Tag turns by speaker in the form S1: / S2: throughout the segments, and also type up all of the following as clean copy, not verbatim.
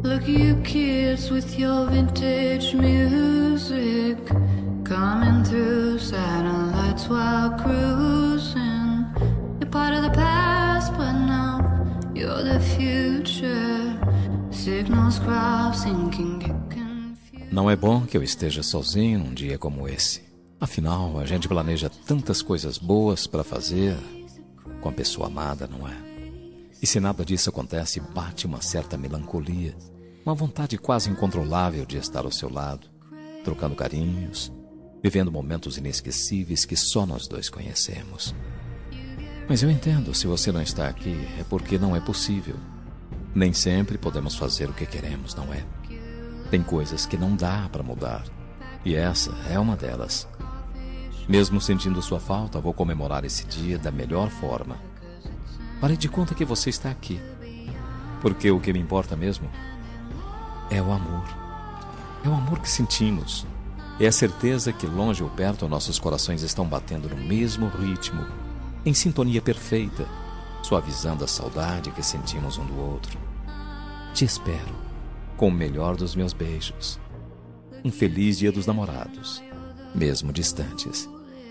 S1: Look you kids with your vintage music coming through satellites while cruising. You're part of the past, but now you're the future. Signals crossing can get confused.
S2: Não é bom que eu esteja sozinho num dia como esse. Afinal, a gente planeja tantas coisas boas para fazer com a pessoa amada, não é? E se nada disso acontece, bate uma certa melancolia, uma vontade quase incontrolável de estar ao seu lado, trocando carinhos, vivendo momentos inesquecíveis que só nós dois conhecemos. Mas eu entendo, se você não está aqui, é porque não é possível. Nem sempre podemos fazer o que queremos, não é? Tem coisas que não dá para mudar, e essa é uma delas. Mesmo sentindo sua falta, vou comemorar esse dia da melhor forma. Pare de conta que você está aqui, porque o que me importa mesmo é o amor. É o amor que sentimos. É a certeza que, longe ou perto, nossos corações estão batendo no mesmo ritmo, em sintonia perfeita, suavizando a saudade que sentimos um do outro. Te espero, com o melhor dos meus beijos. Um feliz Dia dos Namorados, mesmo distantes.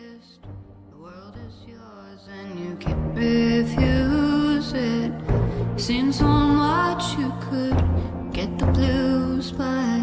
S1: Refuse it. Seen so much you could get the blues by